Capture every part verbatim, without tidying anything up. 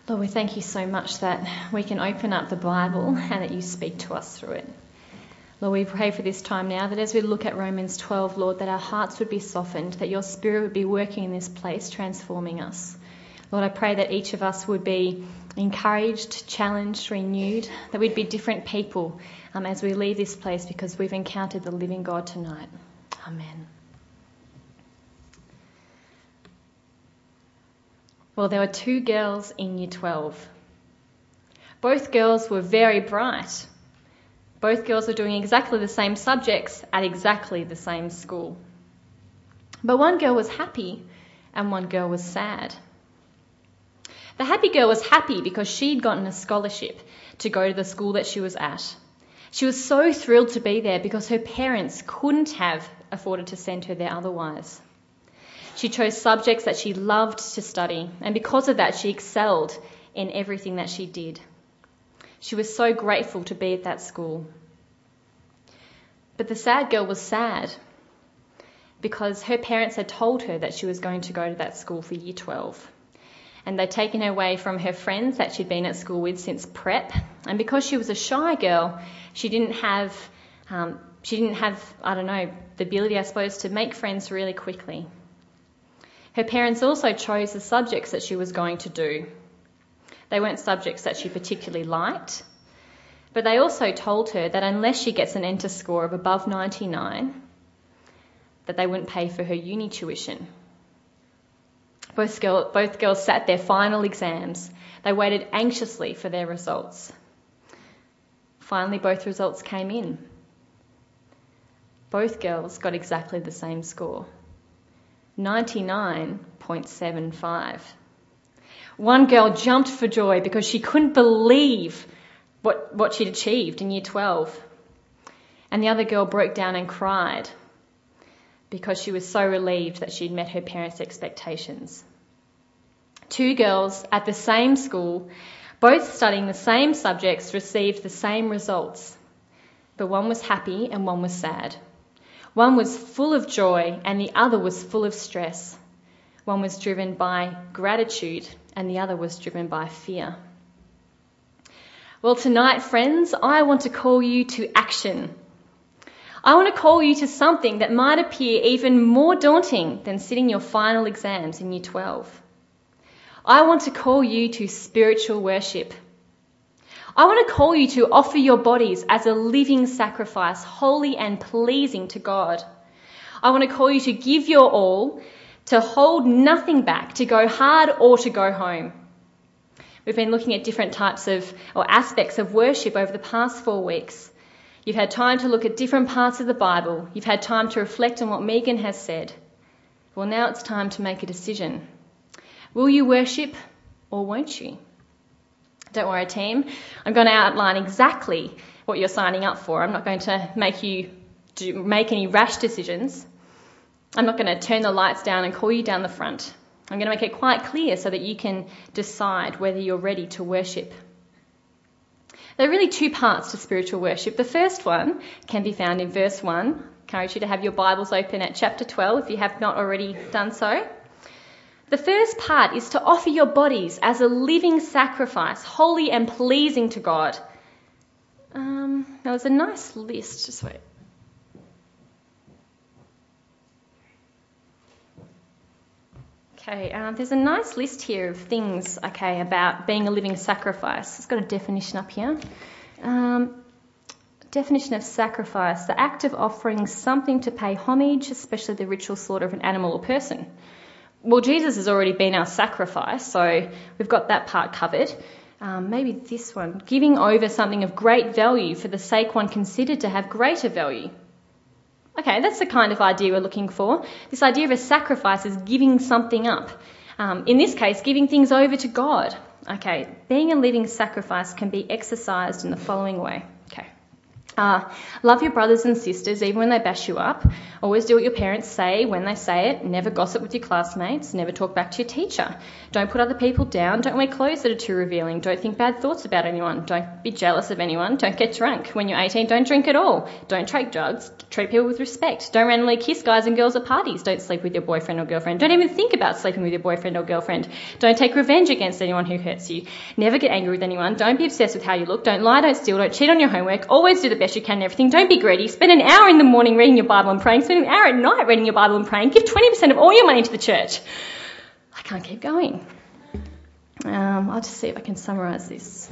Lord, we thank you so much that we can open up the Bible and that you speak to us through it. Lord, we pray for this time now that as we look at Romans twelve, Lord, that our hearts would be softened, that your Spirit would be working in this place, transforming us. Lord, I pray that each of us would be encouraged, challenged, renewed, that we'd be different people um, as we leave this place because we've encountered the living God tonight. Amen. Well, there were two girls in year twelve. Both girls were very bright. Both girls were doing exactly the same subjects at exactly the same school. But one girl was happy and one girl was sad. The happy girl was happy because she'd gotten a scholarship to go to the school that she was at. She was so thrilled to be there because her parents couldn't have afforded to send her there otherwise. She chose subjects that she loved to study, and because of that, she excelled in everything that she did. She was so grateful to be at that school. But the sad girl was sad because her parents had told her that she was going to go to that school for year twelve. And they'd taken her away from her friends that she'd been at school with since prep. And because she was a shy girl, she didn't have, um, she didn't have, I don't know, the ability, I suppose, to make friends really quickly. Her parents also chose the subjects that she was going to do. They weren't subjects that she particularly liked, but they also told her that unless she gets an enter score of above ninety-nine, that they wouldn't pay for her uni tuition. Both, girl, both girls sat their final exams. They waited anxiously for their results. Finally, both results came in. Both girls got exactly the same score, ninety-nine point seven five. One girl jumped for joy because she couldn't believe what, what she'd achieved in year twelve. And the other girl broke down and cried because she was so relieved that she'd met her parents' expectations. Two girls at the same school, both studying the same subjects, received the same results. But one was happy and one was sad. One was full of joy and the other was full of stress. One was driven by gratitude and the other was driven by fear. Well, tonight, friends, I want to call you to action. I want to call you to something that might appear even more daunting than sitting your final exams in year twelve. I want to call you to spiritual worship. I want to call you to offer your bodies as a living sacrifice, holy and pleasing to God. I want to call you to give your all, to hold nothing back, to go hard or to go home. We've been looking at different types of, or aspects of worship over the past four weeks. You've had time to look at different parts of the Bible. You've had time to reflect on what Megan has said. Well, now it's time to make a decision. Will you worship or won't you? Don't worry, team. I'm going to outline exactly what you're signing up for. I'm not going to make you do, make any rash decisions. I'm not going to turn the lights down and call you down the front. I'm going to make it quite clear so that you can decide whether you're ready to worship. There are really two parts to spiritual worship. The first one can be found in verse one. I encourage you to have your Bibles open at chapter twelve if you have not already done so. The first part is to offer your bodies as a living sacrifice, holy and pleasing to God. Um, there was a nice list. Just wait. Okay, um, there's a nice list here of things, okay, about being a living sacrifice. It's got a definition up here. Um, definition of sacrifice, the act of offering something to pay homage, especially the ritual slaughter of an animal or person. Well, Jesus has already been our sacrifice, so we've got that part covered. Um, maybe this one, giving over something of great value for the sake one considered to have greater value. Okay, that's the kind of idea we're looking for. This idea of a sacrifice is giving something up. Um, in this case, giving things over to God. Okay, being a living sacrifice can be exercised in the following way. Okay, Uh, love your brothers and sisters even when they bash you up. Always do what your parents say when they say it. Never gossip with your classmates. Never talk back to your teacher. Don't put other people down. Don't wear clothes that are too revealing. Don't think bad thoughts about anyone. Don't be jealous of anyone. Don't get drunk. When you're eighteen, don't drink at all. Don't take drugs. Treat people with respect. Don't randomly kiss guys and girls at parties. Don't sleep with your boyfriend or girlfriend. Don't even think about sleeping with your boyfriend or girlfriend. Don't take revenge against anyone who hurts you. Never get angry with anyone. Don't be obsessed with how you look. Don't lie. Don't steal. Don't cheat on your homework. Always do the best you can in everything. Don't be greedy. Spend an hour in the morning reading your Bible and praying. Spend an hour at night reading your Bible and praying. Give twenty percent of all your money to the church. I can't keep going. Um, I'll just see if I can summarise this.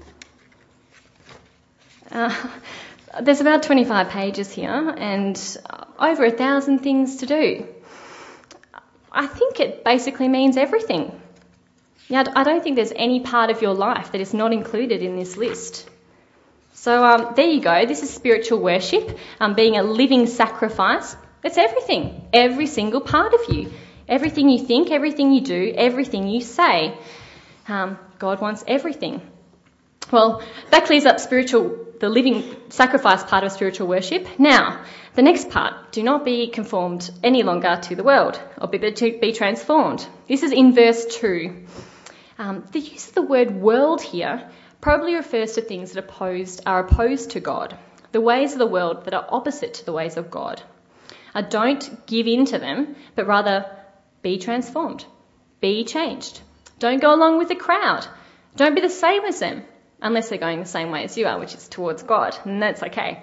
Uh, there's about twenty-five pages here and over a thousand things to do. I think it basically means everything. Now, I don't think there's any part of your life that is not included in this list. So um, there you go. This is spiritual worship, um, being a living sacrifice. It's everything, every single part of you. Everything you think, everything you do, everything you say. Um, God wants everything. Well, that clears up spiritual, the living sacrifice part of spiritual worship. Now, the next part, do not be conformed any longer to the world, or be, to be transformed. This is in verse two. Um, the use of the word world here probably refers to things that opposed, are opposed to God, the ways of the world that are opposite to the ways of God. Uh, don't give in to them, but rather be transformed, be changed. Don't go along with the crowd. Don't be the same as them, unless they're going the same way as you are, which is towards God, and that's okay.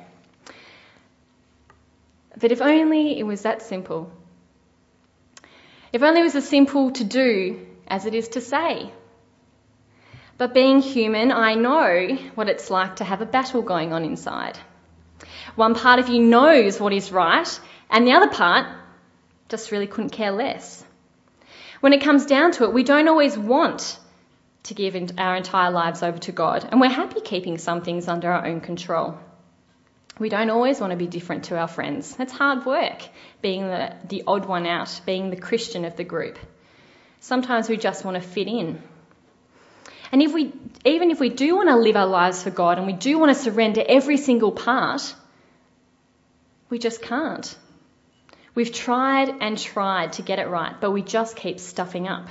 But if only it was that simple. If only it was as simple to do as it is to say. But being human, I know what it's like to have a battle going on inside. One part of you knows what is right, and the other part just really couldn't care less. When it comes down to it, we don't always want to give our entire lives over to God, and we're happy keeping some things under our own control. We don't always want to be different to our friends. That's hard work, being the, the odd one out, being the Christian of the group. Sometimes we just want to fit in. And if we, even if we do want to live our lives for God and we do want to surrender every single part, we just can't. We've tried and tried to get it right, but we just keep stuffing up.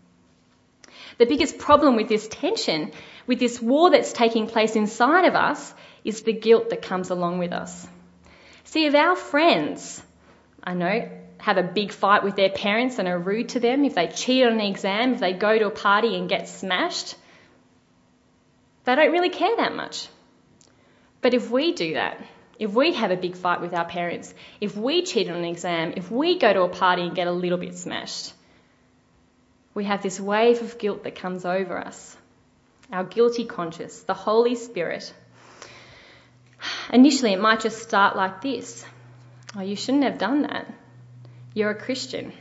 The biggest problem with this tension, with this war that's taking place inside of us, is the guilt that comes along with us. See, if our friends, I know, have a big fight with their parents and are rude to them, if they cheat on an exam, if they go to a party and get smashed, they don't really care that much. But if we do that, if we have a big fight with our parents, if we cheat on an exam, if we go to a party and get a little bit smashed, we have this wave of guilt that comes over us. Our guilty conscience, the Holy Spirit. Initially, it might just start like this. Oh, you shouldn't have done that. You're a Christian.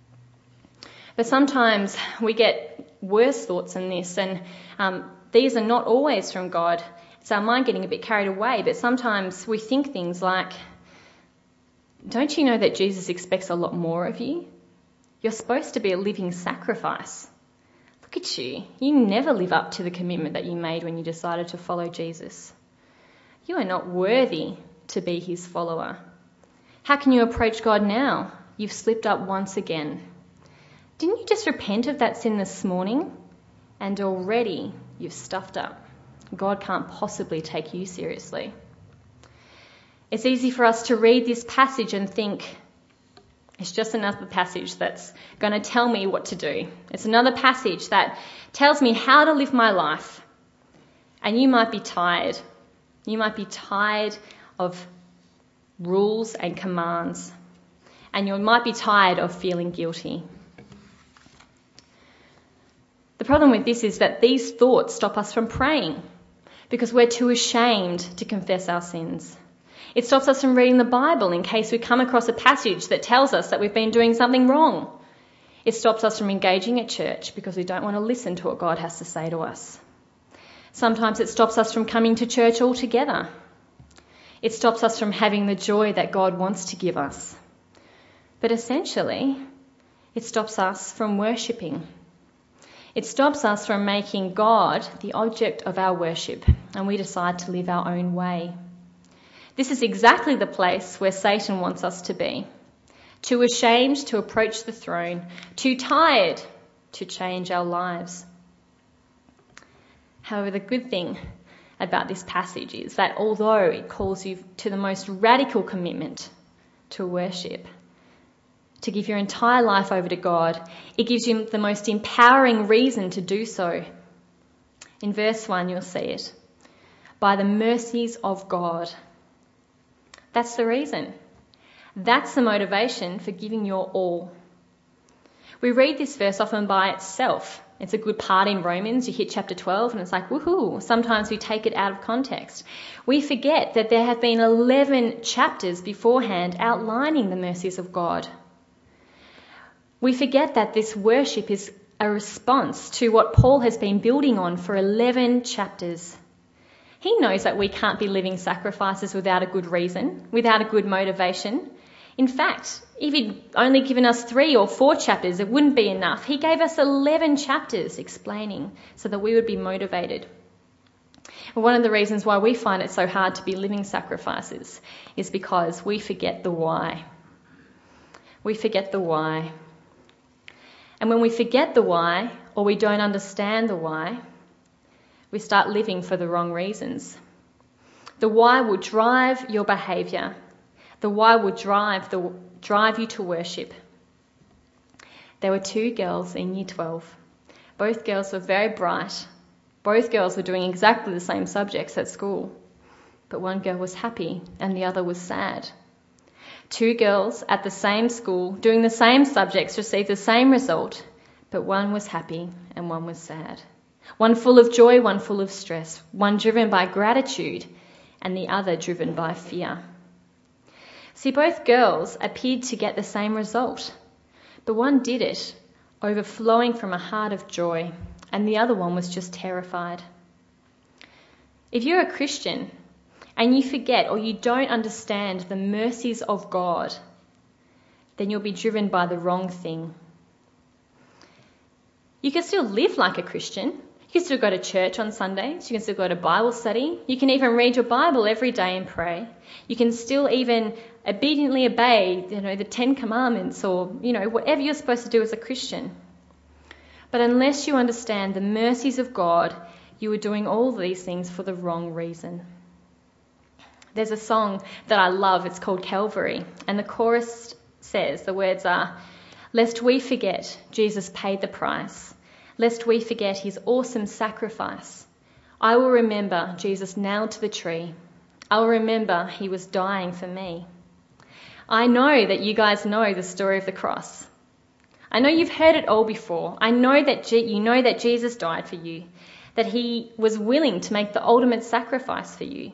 But sometimes we get worse thoughts than this, and um, these are not always from God. It's our mind getting a bit carried away, but sometimes we think things like, don't you know that Jesus expects a lot more of you? You're supposed to be a living sacrifice. Look at you. You never live up to the commitment that you made when you decided to follow Jesus. You are not worthy to be his follower. How can you approach God now? You've slipped up once again. Didn't you just repent of that sin this morning? And already you've stuffed up. God can't possibly take you seriously. It's easy for us to read this passage and think, it's just another passage that's going to tell me what to do. It's another passage that tells me how to live my life. And you might be tired. You might be tired of rules and commands. And you might be tired of feeling guilty. The problem with this is that these thoughts stop us from praying because we're too ashamed to confess our sins. It stops us from reading the Bible in case we come across a passage that tells us that we've been doing something wrong. It stops us from engaging at church because we don't want to listen to what God has to say to us. Sometimes it stops us from coming to church altogether. It stops us from having the joy that God wants to give us. But essentially, it stops us from worshipping. It stops us from making God the object of our worship, and we decide to live our own way. This is exactly the place where Satan wants us to be. Too ashamed to approach the throne, too tired to change our lives. However, the good thing about this passage is that although it calls you to the most radical commitment to worship, to give your entire life over to God, it gives you the most empowering reason to do so. In verse one, you'll see it. By the mercies of God. That's the reason. That's the motivation for giving your all. We read this verse often by itself. It's a good part in Romans. You hit chapter twelve and it's like, woohoo. Sometimes we take it out of context. We forget that there have been eleven chapters beforehand outlining the mercies of God. We forget that this worship is a response to what Paul has been building on for eleven chapters. He knows that we can't be living sacrifices without a good reason, without a good motivation. In fact, if he'd only given us three or four chapters, it wouldn't be enough. He gave us eleven chapters explaining so that we would be motivated. And one of the reasons why we find it so hard to be living sacrifices is because we forget the why. We forget the why. And when we forget the why, or we don't understand the why, we start living for the wrong reasons. The why will drive your behaviour. The why will drive the drive you to worship. There were two girls in year twelve. Both girls were very bright. Both girls were doing exactly the same subjects at school. But one girl was happy and the other was sad. Two girls at the same school doing the same subjects received the same result, but one was happy and one was sad. One full of joy, one full of stress, one driven by gratitude and the other driven by fear. See, both girls appeared to get the same result, but one did it, overflowing from a heart of joy, and the other one was just terrified. If you're a Christian and you forget or you don't understand the mercies of God, then you'll be driven by the wrong thing. You can still live like a Christian. You can still go to church on Sundays. You can still go to Bible study. You can even read your Bible every day and pray. You can still even obediently obey, you know, the Ten Commandments or, you know, whatever you're supposed to do as a Christian. But unless you understand the mercies of God, you are doing all of these things for the wrong reason. There's a song that I love. It's called Calvary. And the chorus says, the words are, "Lest we forget Jesus paid the price. Lest we forget his awesome sacrifice. I will remember Jesus nailed to the tree. I will remember he was dying for me." I know that you guys know the story of the cross. I know you've heard it all before. I know that G- you know that Jesus died for you, that he was willing to make the ultimate sacrifice for you.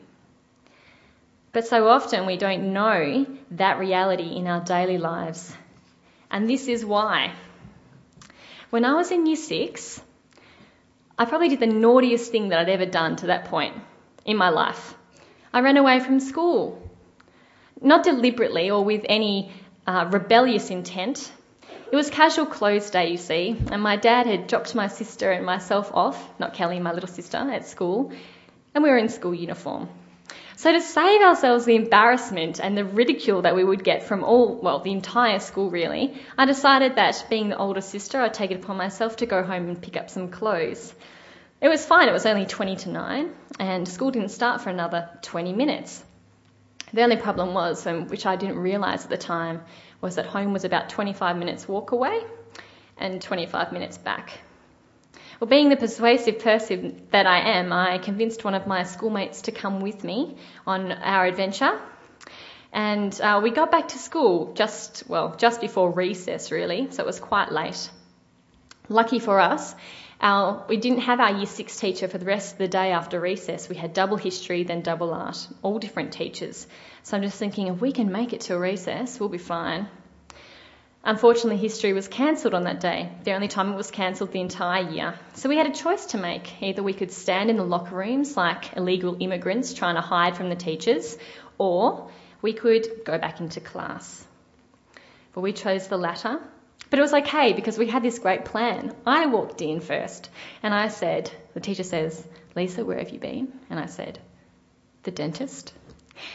But so often we don't know that reality in our daily lives. And this is why. When I was in year six, I probably did the naughtiest thing that I'd ever done to that point in my life. I ran away from school. Not deliberately or with any uh, rebellious intent. It was casual clothes day, you see, and my dad had dropped my sister and myself off, not Kelly, my little sister, at school, and we were in school uniform. So to save ourselves the embarrassment and the ridicule that we would get from all, well, the entire school really, I decided that being the older sister, I'd take it upon myself to go home and pick up some clothes. It was fine, it was only twenty to nine, and school didn't start for another twenty minutes. The only problem was, um, which I didn't realise at the time, was that home was about twenty-five minutes walk away and twenty-five minutes back. Well, being the persuasive person that I am, I convinced one of my schoolmates to come with me on our adventure. And uh, we got back to school just, well, just before recess really, so it was quite late. Lucky for us, our, we didn't have our year six teacher for the rest of the day after recess. We had double history, then double art, all different teachers. So I'm just thinking, if we can make it to a recess, we'll be fine. Unfortunately, history was cancelled on that day, the only time it was cancelled the entire year. So we had a choice to make. Either we could stand in the locker rooms like illegal immigrants trying to hide from the teachers, or we could go back into class. But we chose the latter. But it was okay because we had this great plan. I walked in first and I said, the teacher says, "Lisa, where have you been?" And I said, "The dentist."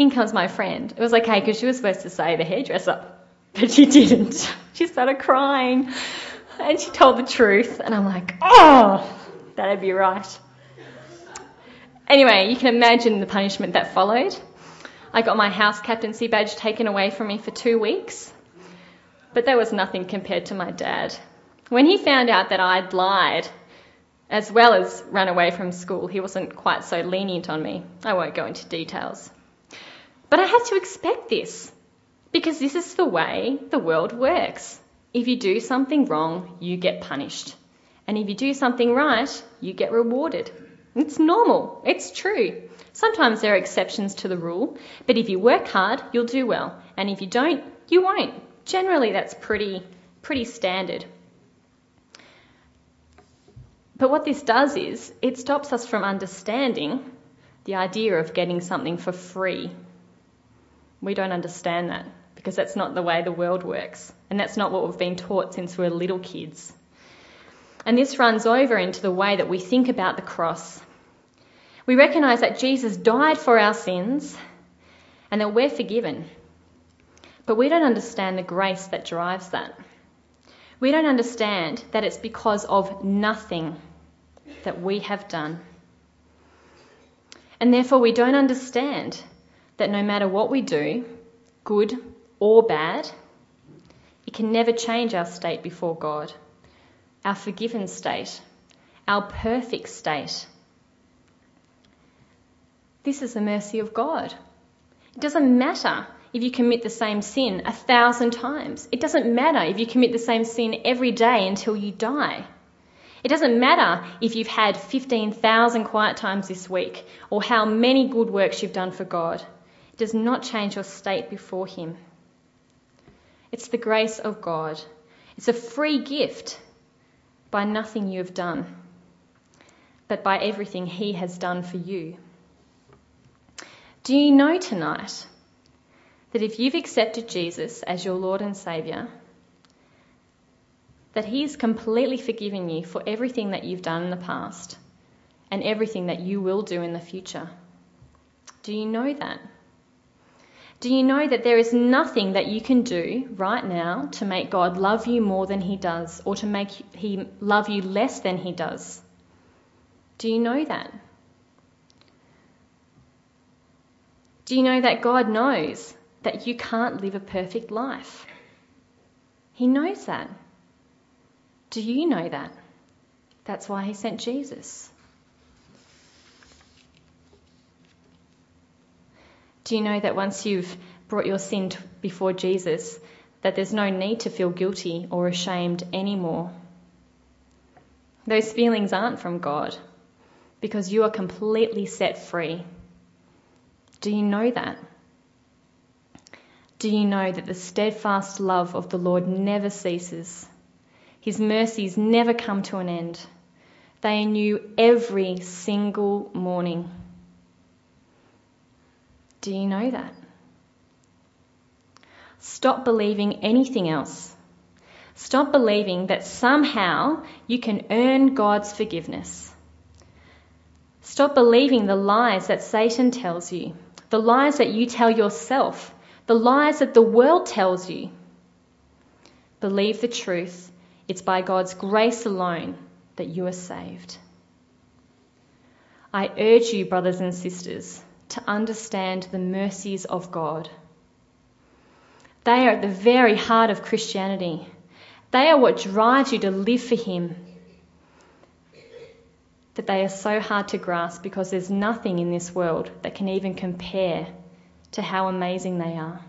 In comes my friend. It was okay because she was supposed to say the hairdresser, but she didn't. She started crying and she told the truth. And I'm like, oh, that'd be right. Anyway, you can imagine the punishment that followed. I got my house captaincy badge taken away from me for two weeks. But that was nothing compared to my dad. When he found out that I'd lied, as well as run away from school, he wasn't quite so lenient on me. I won't go into details. But I had to expect this, because this is the way the world works. If you do something wrong, you get punished. And if you do something right, you get rewarded. It's normal. It's true. Sometimes there are exceptions to the rule, but if you work hard, you'll do well. And if you don't, you won't. Generally, that's pretty, pretty standard. But what this does is, it stops us from understanding the idea of getting something for free. We don't understand that, because that's not the way the world works. And that's not what we've been taught since we were little kids. And this runs over into the way that we think about the cross. We recognise that Jesus died for our sins and that we're forgiven. But we don't understand the grace that drives that. We don't understand that it's because of nothing that we have done. And therefore we don't understand that no matter what we do, good or bad, it can never change our state before God, our forgiven state, our perfect state. This is the mercy of God. It doesn't matter if you commit the same sin a thousand times. It doesn't matter if you commit the same sin every day until you die. It doesn't matter if you've had fifteen thousand quiet times this week or how many good works you've done for God. It does not change your state before Him. It's the grace of God. It's a free gift by nothing you have done, but by everything He has done for you. Do you know tonight that if you've accepted Jesus as your Lord and Saviour, that He has completely forgiven you for everything that you've done in the past and everything that you will do in the future? Do you know that? Do you know that there is nothing that you can do right now to make God love you more than He does, or to make Him love you less than He does? Do you know that? Do you know that God knows that you can't live a perfect life? He knows that. Do you know that? That's why He sent Jesus. Do you know that once you've brought your sin before Jesus, that there's no need to feel guilty or ashamed anymore? Those feelings aren't from God, because you are completely set free. Do you know that? Do you know that the steadfast love of the Lord never ceases? His mercies never come to an end. They are new every single morning. Do you know that? Stop believing anything else. Stop believing that somehow you can earn God's forgiveness. Stop believing the lies that Satan tells you, the lies that you tell yourself, the lies that the world tells you. Believe the truth. It's by God's grace alone that you are saved. I urge you, brothers and sisters, to understand the mercies of God. They are at the very heart of Christianity. They are what drives you to live for Him. That they are so hard to grasp because there's nothing in this world that can even compare to how amazing they are.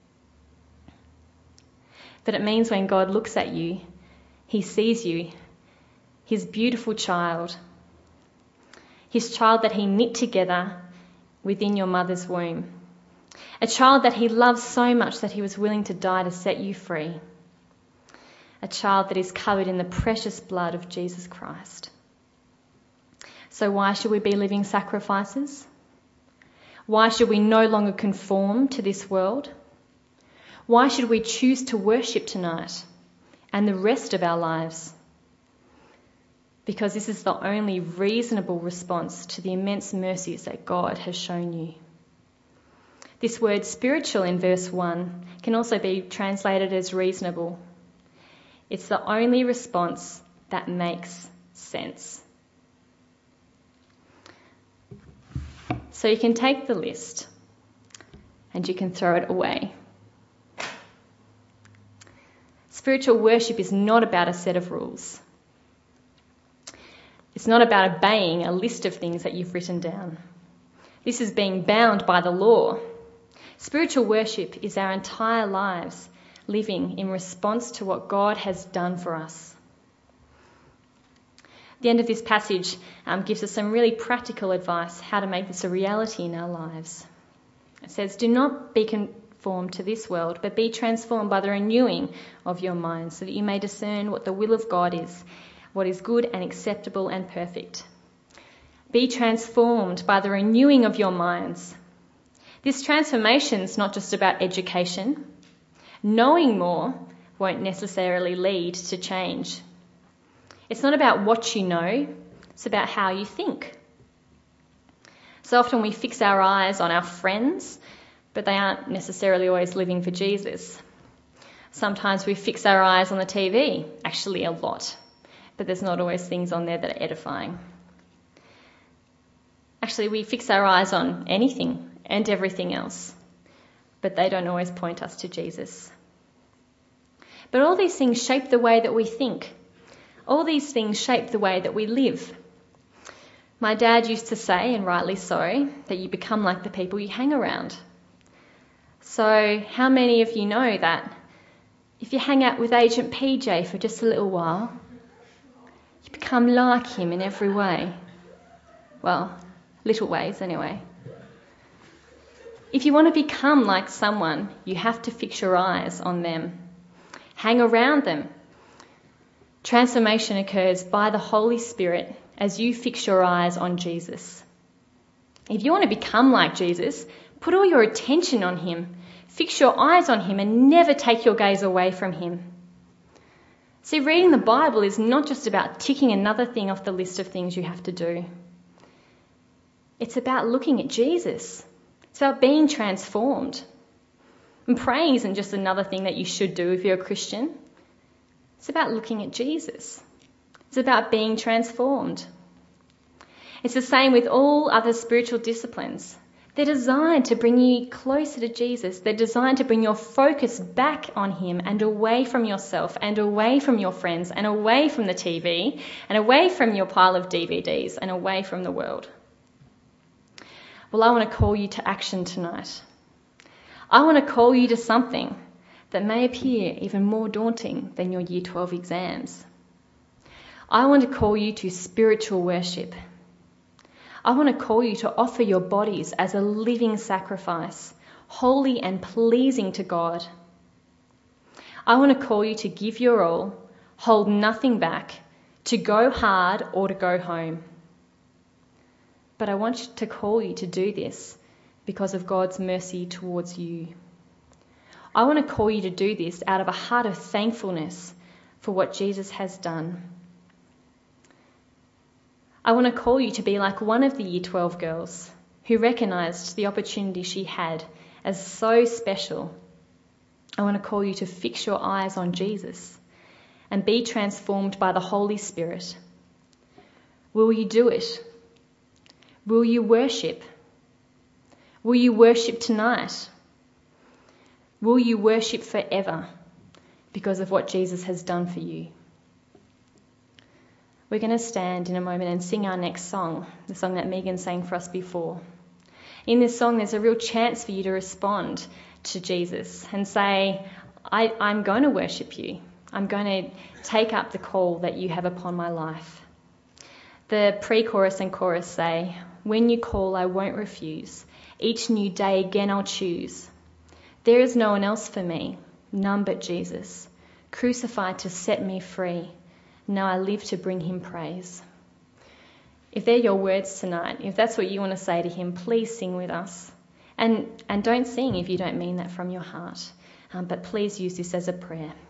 But it means when God looks at you, He sees you, His beautiful child, His child that He knit together within your mother's womb. A child that He loves so much that He was willing to die to set you free. A child that is covered in the precious blood of Jesus Christ. So why should we be living sacrifices? Why should we no longer conform to this world? Why should we choose to worship tonight and the rest of our lives? Because this is the only reasonable response to the immense mercies that God has shown you. This word spiritual in verse one can also be translated as reasonable. It's the only response that makes sense. So you can take the list and you can throw it away. Spiritual worship is not about a set of rules. It's not about obeying a list of things that you've written down. This is being bound by the law. Spiritual worship is our entire lives living in response to what God has done for us. The end of this passage um, gives us some really practical advice how to make this a reality in our lives. It says, "Do not be conformed to this world, but be transformed by the renewing of your mind, so that you may discern what the will of God is, what is good and acceptable and perfect." Be transformed by the renewing of your minds. This transformation is not just about education. Knowing more won't necessarily lead to change. It's not about what you know, it's about how you think. So often we fix our eyes on our friends, but they aren't necessarily always living for Jesus. Sometimes we fix our eyes on the T V, actually a lot, but there's not always things on there that are edifying. Actually, we fix our eyes on anything and everything else, but they don't always point us to Jesus. But all these things shape the way that we think. All these things shape the way that we live. My dad used to say, and rightly so, that you become like the people you hang around. So how many of you know that if you hang out with Agent P J for just a little while, you become like him in every way? Well, little ways anyway. If you want to become like someone, you have to fix your eyes on them. Hang around them. Transformation occurs by the Holy Spirit as you fix your eyes on Jesus. If you want to become like Jesus, put all your attention on him. Fix your eyes on him and never take your gaze away from him. See, reading the Bible is not just about ticking another thing off the list of things you have to do. It's about looking at Jesus. It's about being transformed. And praying isn't just another thing that you should do if you're a Christian. It's about looking at Jesus. It's about being transformed. It's the same with all other spiritual disciplines. They're designed to bring you closer to Jesus. They're designed to bring your focus back on him and away from yourself and away from your friends and away from the T V and away from your pile of D V Ds and away from the world. Well, I want to call you to action tonight. I want to call you to something that may appear even more daunting than your Year twelve exams. I want to call you to spiritual worship. I want to call you to offer your bodies as a living sacrifice, holy and pleasing to God. I want to call you to give your all, hold nothing back, to go hard or to go home. But I want to call you to do this because of God's mercy towards you. I want to call you to do this out of a heart of thankfulness for what Jesus has done. I want to call you to be like one of the Year twelve girls who recognised the opportunity she had as so special. I want to call you to fix your eyes on Jesus and be transformed by the Holy Spirit. Will you do it? Will you worship? Will you worship tonight? Will you worship forever because of what Jesus has done for you? We're going to stand in a moment and sing our next song, the song that Megan sang for us before. In this song, there's a real chance for you to respond to Jesus and say, I, I'm going to worship you. I'm going to take up the call that you have upon my life. The pre-chorus and chorus say, "When you call, I won't refuse. Each new day again I'll choose. There is no one else for me, none but Jesus, crucified to set me free. Now I live to bring him praise." If they're your words tonight, if that's what you want to say to him, please sing with us. And, and don't sing if you don't mean that from your heart. Um, but please use this as a prayer.